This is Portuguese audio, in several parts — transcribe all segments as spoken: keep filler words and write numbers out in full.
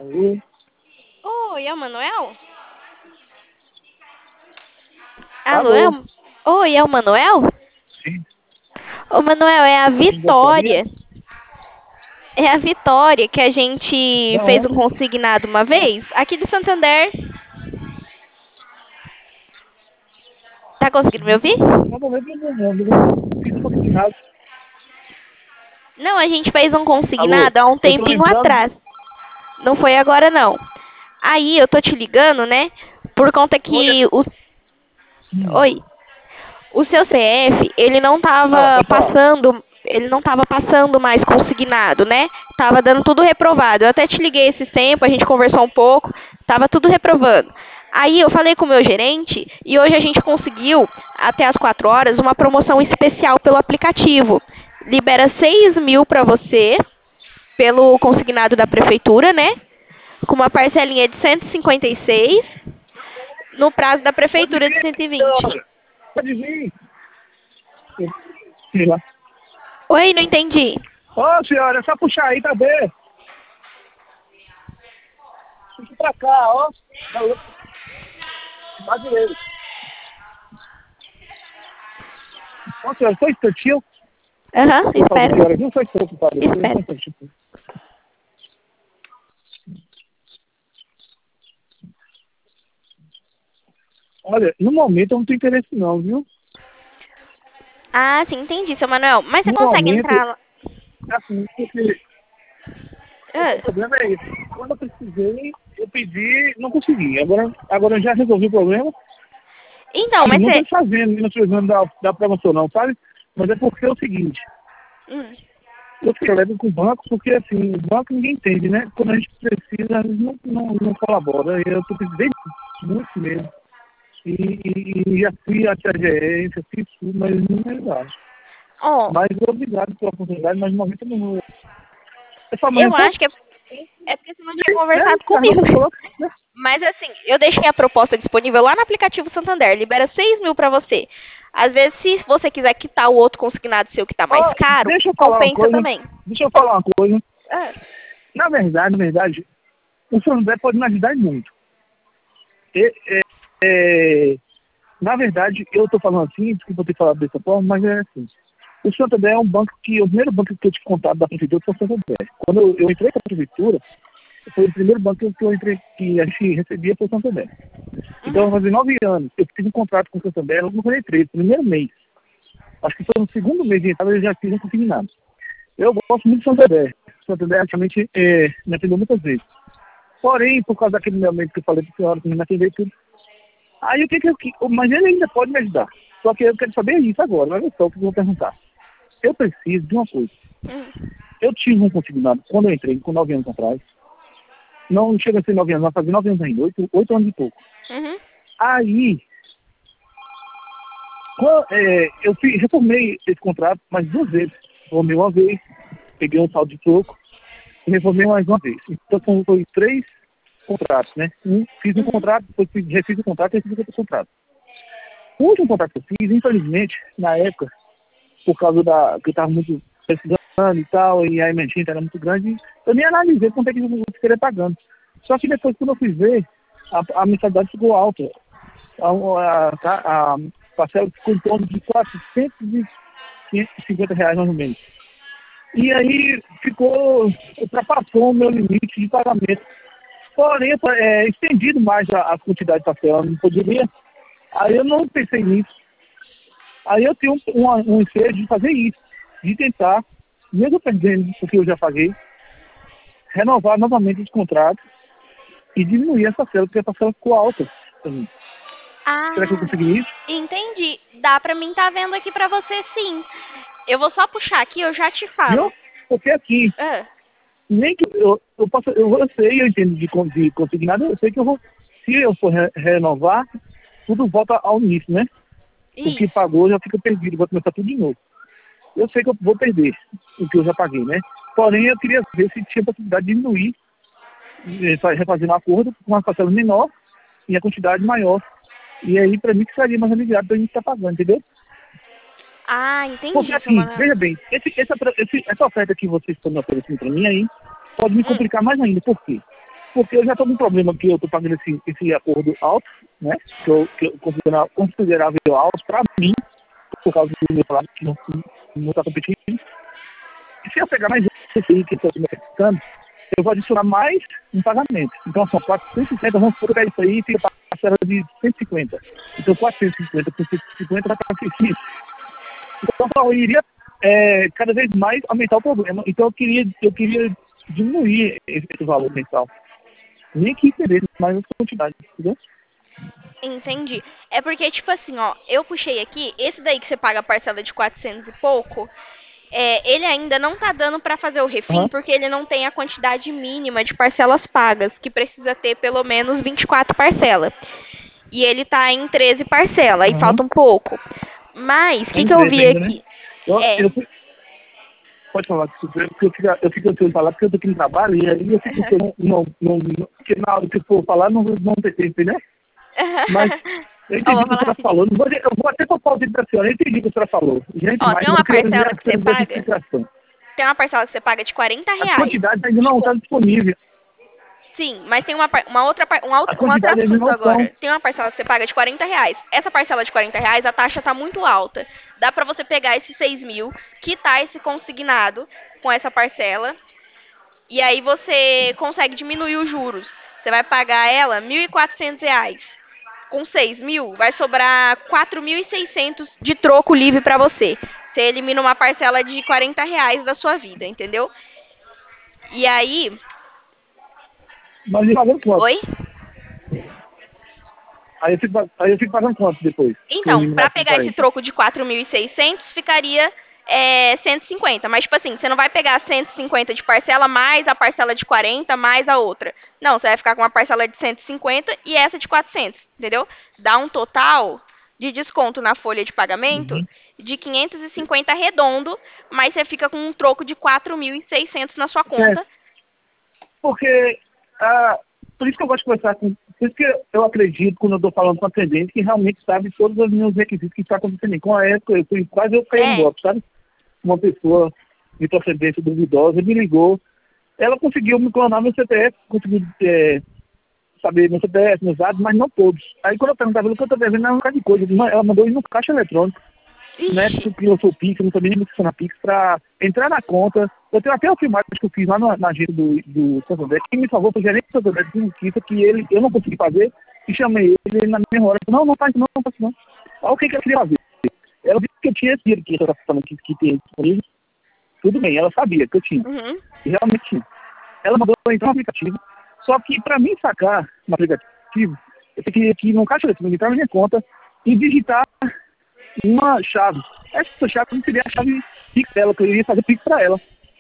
Oi, Oi, é o Manuel? Alô, é alô? o... Oi, é o Manuel? Sim, Ô, Manuel, é a quem gostaria? Vitória. É a Vitória que a gente Da fez um onde? consignado uma vez, aqui de Santander. Tá conseguindo me ouvir? Nada a ver com o nome, né? Fiz um consignado. Não, a gente fez um Alô? consignado há um Eu tô tempinho lembrando? atrás. Não foi agora, não. Aí, eu tô te ligando, né? Por conta Olha. que o... Hum. Oi. O seu C F, ele não Fala, tava pode falar. passando, ele não tava passando mais consignado, né? Tava dando tudo reprovado. Eu até te liguei esse tempo, a gente conversou um pouco, tava tudo reprovando. Aí eu falei com o meu gerente e hoje a gente conseguiu, até as quatro horas, uma promoção especial pelo aplicativo. Libera seis mil para você, pelo consignado da prefeitura, né? Com uma parcelinha de cento e cinquenta e seis, no prazo da Pode prefeitura de vir, cento e vinte. senhora. Pode vir. Sei lá. Oi, não entendi. Ô, senhora, é só puxar aí, tá bem? Puxa pra cá, ó. Da outra. Pra direita. Ó, senhora, só um instantinho. Aham, Por favor, espero. senhora, não foi preocupado. Só um Espero. instantinho. Olha, no momento eu não tenho interesse não, viu? Ah, sim, entendi, seu Manuel. Mas você No consegue momento, entrar lá? assim, porque o Ah, problema é esse. Quando eu precisei, eu pedi, não consegui. Agora, agora eu já resolvi o problema. então, Assim, mas não você. estou fazendo, não estou usando da, da promoção não, sabe? Mas é porque é o seguinte, Hum. eu levo com o banco porque, assim, o banco ninguém entende, né? Quando a gente precisa, eles não, não, não colabora. Eu estou precisando muito mesmo. E, e, e já fui até a gerência, fiz tudo, mas não me ajudaram. Ó, Mas obrigado pela oportunidade, mas no momento eu não vou. É só amanhã eu só? acho que é, é porque você não tinha É, conversado caramba, comigo. você falou, né? Mas assim, eu deixei a proposta disponível lá no aplicativo Santander. Libera seis mil pra você. Às vezes, se você quiser quitar o outro consignado seu que tá mais Ó, caro, deixa eu falar uma compensa coisa. também. Deixa eu falar uma coisa. Ah, Na verdade, na verdade, o São José pode me ajudar muito. E, é, é, na verdade, eu estou falando assim, desculpa ter falado dessa forma, mas é assim. O Santander é um banco que, o primeiro banco que eu te contado da prefeitura foi o Santander. Quando eu, eu entrei para a prefeitura, foi o primeiro banco que eu entrei, que a gente recebia foi o Santander. Então, uhum. vai fazer nove anos, eu fiz um contrato com o Santander, logo quando eu entrei, no primeiro mês. Acho que foi no segundo mês de entrada, eu já fiz um consignado. Eu gosto muito do Santander. O Santander, realmente, é, me atendeu muitas vezes. Porém, por causa daquele momento que eu falei para a senhora, que me atendeu e tudo. Aí o que que eu. que- Mas ele ainda pode me ajudar. Só que eu quero saber isso agora, olha só o que eu vou perguntar. Eu preciso de uma coisa. Hum. Eu tive um consignado quando eu entrei, com nove anos atrás. Não chega a ser nove anos, vai fazer nove anos ainda, oito, oito anos e pouco. Uhum. Aí, quando, é, eu fui, reformei esse contrato mais duas vezes. Reformei uma vez, peguei um saldo de troco e reformei mais uma vez. Então são- foi três contratos, né? Um, fiz um Uhum. contrato, depois fiz- refiz o contrato e fiz outro contrato. O último contrato que eu fiz, infelizmente, na época, por causa da que eu estava muito precisando e tal, e a emergência era muito grande, eu nem analisei quanto é que eu queria pagando. Só que depois, quando eu fui ver, a, a mensalidade ficou alta. A, a, a, a parcela ficou em torno de quatrocentos e cinquenta reais mais ou menos. E aí ficou, ultrapassou o meu limite de pagamento. Porém, é, estendido mais a, a quantidade de parcela, não poderia. Aí eu não pensei nisso. Aí eu tenho um, um, um ensejo de fazer isso, de tentar, mesmo perdendo o que eu já paguei, renovar novamente os contratos e diminuir essa parcela, porque a parcela ficou alta pra mim. Será que eu Ah, consegui isso? entendi. Dá pra mim tá vendo aqui pra você sim. Eu vou só puxar aqui, eu já te falo. Viu? Porque aqui, Ah, nem que eu, eu posso, eu, eu sei, eu entendo de, con- de consignado, eu sei que eu vou, se eu for re- renovar, tudo volta ao início, né? O que isso. pagou já fica perdido, vai começar tudo de novo. Eu sei que eu vou perder o que eu já paguei, né? Porém, eu queria ver se tinha possibilidade de diminuir, eh, fa- refazer um acordo com uma parcela menor e a quantidade maior. E aí, para mim, que seria mais aliviado para a gente estar pagando, entendeu? Ah, Porque entendi, seu assim, Manuel. veja bem, esse, essa, esse, essa oferta que vocês estão me oferecendo para mim aí, pode me Hum. complicar mais ainda. Por quê? porque eu já estou com um problema que eu estou pagando esse, esse acordo alto, né? Que eu, que eu considera- considerável alto para mim, por causa do meu salário que não está competindo. E se eu pegar mais esse aí que eu estou me afetando, eu vou adicionar mais um pagamento. Então são quatrocentos e cinquenta, vamos pegar isso aí e fica parcela de cento e cinquenta. Então quatrocentos e cinquenta por cento e cinquenta dá para seiscentos. Então eu iria é, cada vez mais aumentar o problema. Então eu queria, eu queria diminuir esse, esse valor mensal. Nem que entender mais essa quantidade, entendeu? Entendi. É porque, tipo assim, ó, eu puxei aqui, esse daí que você paga a parcela de quatrocentos e pouco, é, ele ainda não tá dando pra fazer o refim, Aham. porque ele não tem a quantidade mínima de parcelas pagas, que precisa ter pelo menos vinte e quatro parcelas. E ele tá em treze parcelas, aí Aham. falta um pouco. Mas, o Tá que em que eu treze vi ainda, né? aqui? Eu, É. eu, fui- pode falar, desculpa, porque eu fico, eu fico ansioso de falar, porque eu tô aqui no trabalho e aí eu fico que eu não, não, não, não, porque na hora que eu for falar não, não tem tempo, né? Mas eu Ó, entendi vou o que a falar senhora rapidinho. falou. Não vou, eu vou até topar o vídeo da senhora, eu entendi o que a senhora falou. Gente, Ó, mas tem eu uma queria ver parcela a que você questão da paga, explicação. tem uma parcela que você paga de quarenta As reais. quantidades ainda não Tipo, estão disponíveis. sim, mas tem uma, par- uma outra, par- um, As outro, um outro quantidades ainda assunto não estão. agora. Tem uma parcela que você paga de quarenta reais. Essa parcela de quarenta reais, a taxa tá muito alta. Dá pra você pegar esses seis mil, quitar esse consignado com essa parcela, e aí você consegue diminuir os juros. Você vai pagar ela mil e quatrocentos reais. Com seis mil, vai sobrar quatro mil e seiscentos de troco livre pra você. Você elimina uma parcela de quarenta reais da sua vida, entendeu? E aí... Mas eu pagando quanto? Oi? Aí eu fico, pa- aí eu fico pagando quanto depois? Que eu Então, eliminar pra esses pegar esse quarenta. troco de quatro mil e seiscentos, ficaria é, cento e cinquenta. Mas, tipo assim, você não vai pegar cento e cinquenta de parcela mais a parcela de quarenta mais a outra. Não, você vai ficar com uma parcela de cento e cinquenta e essa de quatrocentos, entendeu? Dá um total de desconto na folha de pagamento Uhum. de quinhentos e cinquenta redondo, mas você fica com um troco de quatro mil e seiscentos na sua É, conta. porque, ah, por isso que eu gosto de conversar com... Por isso que eu acredito, quando eu estou falando com a atendente, que realmente sabe todos os meus requisitos que estão acontecendo. Com a época, eu fui quase eu caí no É. golpe, sabe? Uma pessoa de procedência duvidosa me ligou. Ela conseguiu me clonar meu C P F, conseguiu é, saber meu C P F, meus dados, mas não todos. Aí quando eu perguntava o que eu estou devendo, era um bocado de coisa. Ela mandou ir no caixa eletrônico. Na época Ixi. que eu sou o Pix, eu não sabia nem como funciona Pix, para entrar na conta. Eu tenho até o filmagem que eu fiz lá na, na agência do, do Santander. Quem me salvou foi o gerente do Santander de justiça, que ele, eu não consegui fazer, e chamei ele, ele na mesma hora. Falei, não, não faz não, não faz não. Aí o que, que eu queria fazer? Ela disse que eu tinha esse dinheiro que eu estava falando que, que tem disponível. Tudo bem, ela sabia que eu tinha. Uhum. E realmente tinha. Ela mandou eu entrar no aplicativo. Só que para mim sacar no aplicativo, eu tenho que ir no caixa eletrônico, entrar na minha conta e digitar uma chave. Essa chave não seria a chave Pix dela, que eu iria fazer Pix para ela.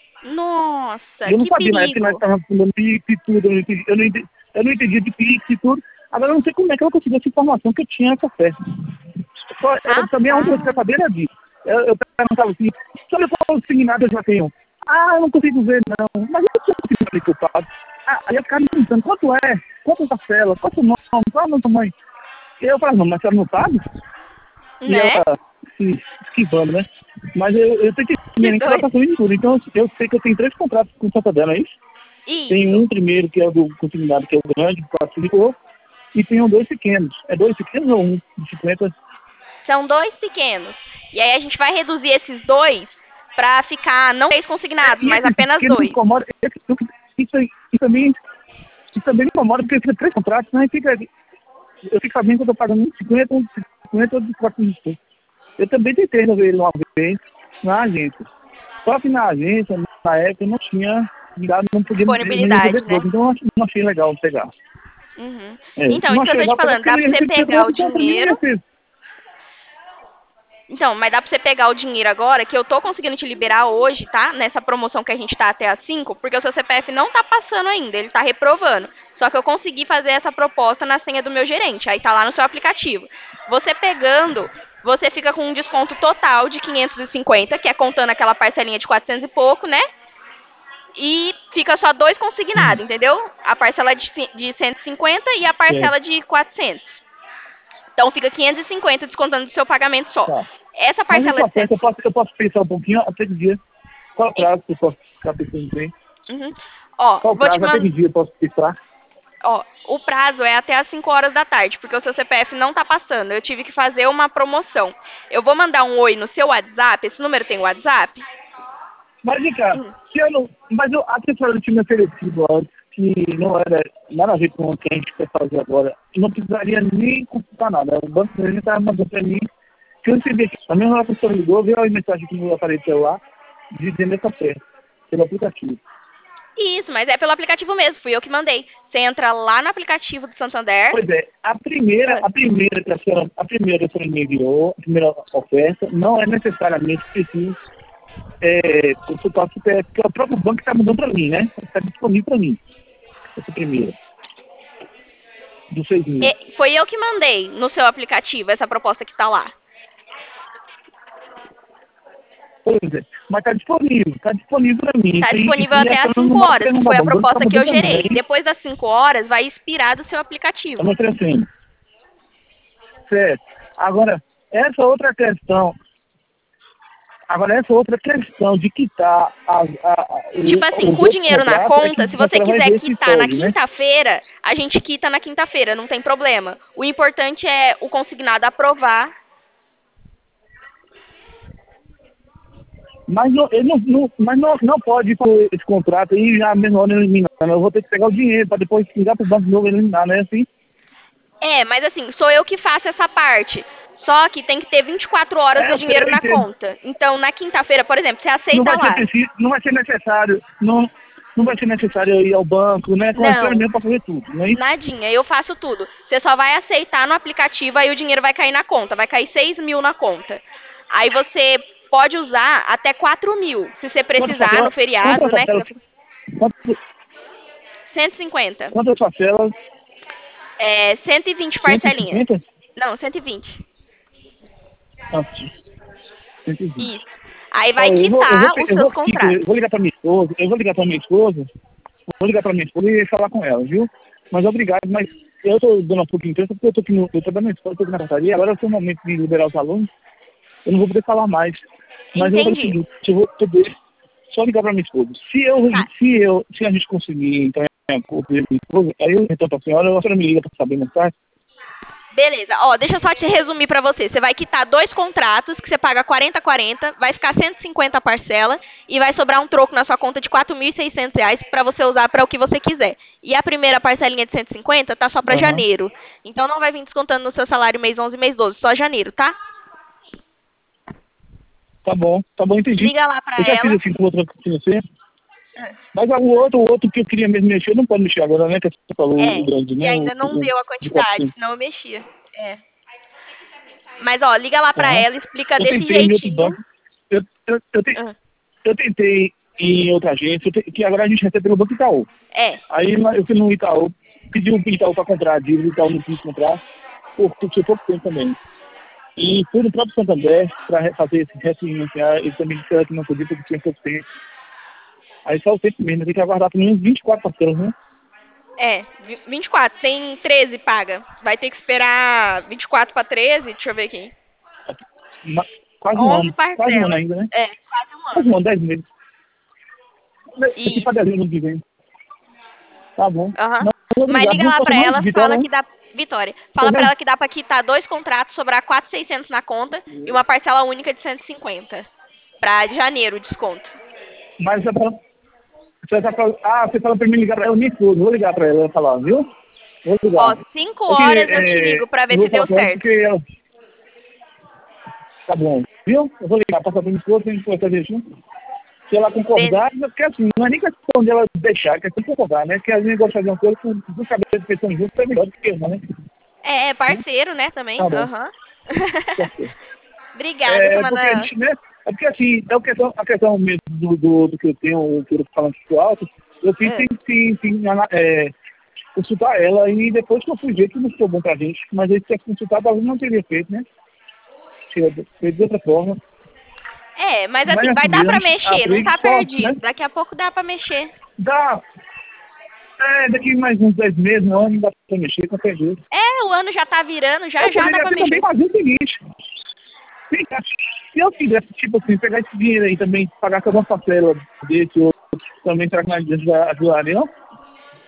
Nossa, E eu não que sabia na época que nós perigo. estávamos falando Pix e tudo, eu não, entendi, eu, não entendi, eu não entendia de Pix e tudo. Agora eu não sei como é que ela conseguiu essa informação que eu tinha essa fé. Só, eu, também a única coisa que eu Rapaz. sabia era disso. Eu, eu perguntava assim, se eu for consignado eu já tenho. Ah, eu não consigo ver não. Mas eu não consigo ver que eu pago. Ah, aí eu ficava me perguntando, quanto é? Quanto é a parcela? Qual é o nome? Qual é o nome da mãe? E eu falava, não, mas ela não sabe? E Né? ela se esquivando, né? Mas eu, eu tenho que Que entender que ela doido. está fazendo tudo. Então eu sei que eu tenho três contratos com o Santander, não é isso? Tem Isso. um primeiro que é o do consignado, que é o grande, que classificou, e tem um dois pequenos. É dois pequenos ou um de cinquenta? São dois pequenos. E aí a gente vai reduzir esses dois pra ficar não três consignados, É, e mas esse apenas pequeno me dois. incomoda. Esse, isso, aí- isso, também, isso também me incomoda, porque fica três contratos, né? Fica, eu fico sabendo que eu estou pagando um de cinquenta, um de cinquenta, outro de quatrocentos. Eu também tentei resolver ele uma vez na agência. Só que na agência, na época, não tinha dado, não podia me me Disponibilidade, resolver né? tudo. Então eu ach- não achei legal pegar. Uhum. É, Então, não isso que eu achei tô te legal pegar falando, porque dá eu pra ia você receber pegar o troco, então pra mim ia dinheiro. ser. Então, mas dá pra você pegar o dinheiro agora, que eu tô conseguindo te liberar hoje, tá? Nessa promoção que a gente tá até às cinco, porque o seu C P F não tá passando ainda, ele tá reprovando. Só que eu consegui fazer essa proposta na senha do meu gerente, aí tá lá no seu aplicativo. Você pegando, você fica com um desconto total de quinhentos e cinquenta, que é contando aquela parcelinha de quatrocentos e pouco, né? E fica só dois consignados, entendeu? A parcela de, ci- de cento e cinquenta e a É, parcela de quatrocentos. Então fica quinhentos e cinquenta descontando do seu pagamento só. tá. Essa Mas parcela isso de cento aceita, eu posso, eu posso pensar um pouquinho até que dia. Qual o e prazo que eu posso ficar pensando bem? Uhum. Ó, Qual o vou te prazo até que mandar. dia eu posso pensar? Ó, o prazo é até às cinco horas da tarde, porque o seu C P F não tá passando. Eu tive que fazer uma promoção. Eu vou mandar um oi no seu WhatsApp. Esse número tem WhatsApp? Mas, vem cá, Hum. se eu não, mas eu, a senhora tinha me oferecido antes, que não era nada a ver com o que a gente quer fazer agora, não precisaria nem consultar nada. O banco já estava mandando para mim, que eu recebi aqui. A mesma hora que o senhor ligou, veio a mensagem que no meu aparelho celular, dizendo essa fé, pelo aplicativo. Isso, mas é pelo aplicativo mesmo. Fui eu que mandei. Você entra lá no aplicativo do Santander. Pois é, a primeira, Ah. a primeira que a senhora, a primeira que a senhora me enviou, a primeira oferta, não é necessariamente preciso é, consultar o C P F, porque é o próprio banco que está mandando para mim, né? Está disponível para mim, essa primeira, dos seis mil. É, foi eu que mandei no seu aplicativo essa proposta que tá lá. Pois é, mas está disponível, está disponível para mim. Tá E- disponível e até a às senhora não cinco vai horas, que perguntar, foi a o banco proposta tá que eu mandando gerei. também, Depois das cinco horas, vai expirar do seu aplicativo. está me oferecendo. Certo. Agora, essa outra questão, agora essa outra questão de quitar a, a, a, Tipo o, assim, os com o outros dinheiro na contratos, é conta, que se a você senhora vai quiser ver se quitar na pode, né? quinta-feira, a gente quita na quinta-feira, não tem problema. O importante é o consignado aprovar. Mas não, ele não, não, mas não, não pode fazer esse contrato aí já mesmo hora eliminando. Eu vou ter que pegar o dinheiro para depois ligar para o banco de novo e eliminar, né? Assim, É, mas assim, sou eu que faço essa parte. Só que tem que ter vinte e quatro horas é, do eu sei, dinheiro eu na entendo. conta. Então, na quinta-feira, por exemplo, você Não aceita vai ser lá. preciso, não vai ser necessário, não, não vai ser necessário eu ir ao banco, né? Com a senhora Não, mesmo para fazer tudo, não é isso? nadinha, eu faço tudo. Você só vai aceitar no aplicativo, aí o dinheiro vai cair na conta. Vai cair seis mil na conta. Aí você pode usar até quatro mil, se você Quantas precisar no parcelas? feriado, Quantas né? parcelas? Quantas, cento e cinquenta. quantas parcelas? É, cento e vinte cento e parcelinhas. cinquenta? Não, cento e vinte. Ah, cento e vinte. Isso. Aí vai Olha, eu vou, eu vou, quitar pe- os eu seus vou, eu contratos. vou ligar para minha esposa, eu vou ligar para minha esposa, vou ligar para minha esposa e falar com ela, viu? Mas obrigado, mas eu estou dando um pouco de tempo porque eu estou aqui no, eu tô dando uma escola, estou aqui na portaria, agora é o momento de liberar os alunos, eu não vou poder falar mais. Mas eu vou fazer o Entendi. seguinte, eu vou poder só ligar para minha esposa. Se eu, Tá. se eu, se a gente conseguir entrar em acordo com a minha esposa, aí eu retorno para a senhora, a senhora me liga para saber mais tarde. Beleza. Ó, deixa eu só te resumir pra você. Você vai quitar dois contratos, que você paga quarenta, quarenta, vai ficar cento e cinquenta a parcela e vai sobrar um troco na sua conta de quatro mil e seiscentos reais pra você usar pra o que você quiser. E a primeira parcelinha de cento e cinquenta tá só pra Aham. janeiro. Então não vai vir descontando no seu salário mês onze e mês doze, só janeiro, tá? Tá bom, tá bom, entendi. Liga lá pra Eu já fiz ela. assim com outra financeira. Mas o outro, o outro que eu queria mesmo mexer, não pode mexer agora, né? Que você falou É, o grande, que né? O, ainda não o, deu a de quantidade, quatrocentos. senão eu mexia. É. Mas ó, liga lá pra Aham. ela, explica Eu desse tentei em outro jeitinho. banco. Eu, eu, eu, te- Ah, eu tentei em outra agência, eu te- que agora a gente recebe pelo Banco Itaú. É. Aí lá eu fui no Itaú, pedi o Itaú para comprar a dívida, o Itaú não quis comprar, por tinha pouco tempo também. E fui no próprio Santander para fazer esse refinanciar, eles também disseram que não podia porque tinha pouco tempo. Aí só o tempo mesmo, tem que aguardar pelo menos vinte e quatro parcelas, né? É, vi- vinte e quatro, tem treze paga. Vai ter que esperar vinte e quatro para treze, deixa eu ver aqui. Ma- Quase um onze ano, quase um ano parcelas. ainda, né? É, quase um Quase um ano. ano, dez meses. Esse Isso. pagadinho no que vem. Tá bom. Aham. Mas Mas obrigado, liga viu? lá Qual pra seu nome? ela, fala Vitória, né? que dá. Vitória. Tá Fala pra vendo? ela que dá pra quitar dois contratos, sobrar quatro mil e seiscentos na conta e uma parcela única de cento e cinquenta. Pra janeiro o desconto. Mas você fala, você tá falando, ah, você fala pra mim ligar pra ela, minha esposa, vou ligar pra ela, ela falar, viu? Vou Ó, ligar. cinco É que, horas eu te é, ligo pra ver eu se vou falar deu com ela certo. porque ela... Tá bom, viu? Eu vou ligar, passar pra minha esposa, a gente pode fazer junto. Se ela concordar, porque assim, não é nem questão dela deixar, é questão de concordar, né? Porque a gente gosta de uma coisa com duas cabeças pensando juntos é melhor do que uma, né? É, é parceiro, né, também. Tá bom, Aham. tá certo. Obrigada, É porque a semana. gente, né? É porque assim, é a questão, a questão mesmo do, do, do que eu tenho, o que eu tô falando de alto, eu fiz É. sem, sem, sem ana- é, consultar ela e depois que eu fui ver que não ficou bom pra gente, mas aí se tivesse consultado, talvez não teria feito, né? Teria feito de outra forma. É, mas Mas assim, vai assim dar mesmo, pra a gente mexer, não aprende tá só, perdido. né? Daqui a pouco dá pra mexer. Dá, é, daqui mais uns dez meses, não, não dá pra mexer, com certeza. É, o ano já tá virando, já Eu já dá poderia pra ter também mexer. fazer o seguinte. Sim, cara. Se eu quisesse, tipo assim, pegar esse dinheiro aí também, pagar com uma parcela desse outro, também será que não ajudaria, não? É,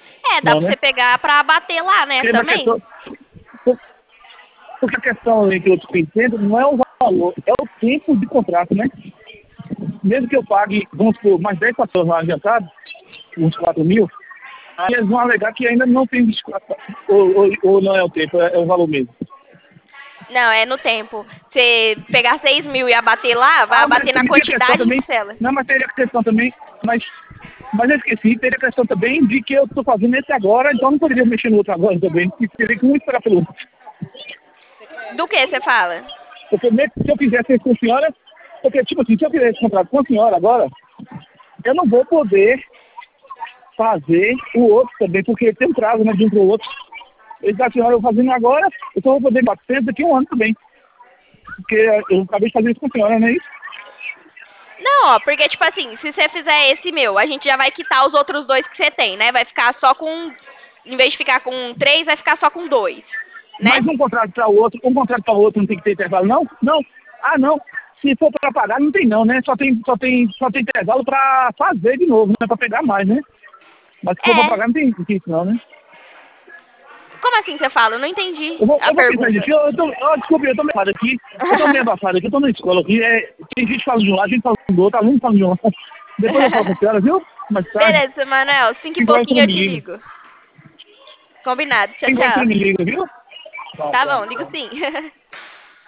dá não, pra né? você pegar pra bater lá, né, Porque, na também. questão, por- porque a questão aí que eu entendo não é o valor, é o tempo de contrato, né? Mesmo que eu pague, vamos supor, mais dez pessoas lá adiantado, uns quatro mil, aí eles vão alegar que ainda não tem vinte e quatro, ou, ou, ou não é o tempo, é, é o valor mesmo. Não, é no tempo. Você pegar seis mil e abater lá, vai Ah, mas abater na também tem a questão quantidade também, de células. não, mas teria a questão também, mas, mas eu esqueci, teria a questão também de que eu estou fazendo esse agora, então eu não poderia mexer no outro agora também, porque teria que muito esperar pelo outro. Do que você fala? Porque mesmo se eu fizesse isso com a senhora, porque tipo assim, se eu fizer esse contrato com a senhora agora, eu não vou poder fazer o outro também, porque tem um prazo, né, de um para o outro. Esse da senhora eu fazendo agora, eu só vou poder bater daqui a um ano também. Porque eu acabei de fazer isso com a senhora, não é isso? Não, ó, porque, tipo assim, se você fizer esse meu, a gente já vai quitar os outros dois que você tem, né? Vai ficar só com. Em vez de ficar com três, vai ficar só com dois, né? Mas um contrato para o outro, um contrato para o outro não tem que ter intervalo, não? Não. Ah, não. Se for para pagar, não tem não, né? Só tem, só tem, só tem intervalo para fazer de novo, né? Para pegar mais, né? Mas se for para É. pagar, não tem, não tem isso não, né? Como assim você fala? Eu não entendi Eu vou, a eu vou pensar pergunta. nisso. Eu, eu tô, oh, desculpe, eu tô meio abafado aqui. Eu tô meio abafado aqui, eu tô na escola aqui. É, tem gente falando de um lado, gente falando do outro, aluno falando de um lado. Depois eu falo com a senhora, viu? Mais tarde. Beleza, Manuel. Cinco e Cinco horas você pouquinho eu me te liga. ligo. Combinado. Tchau, Cinco horas você tchau. me liga, viu? Tá bom, ligo sim.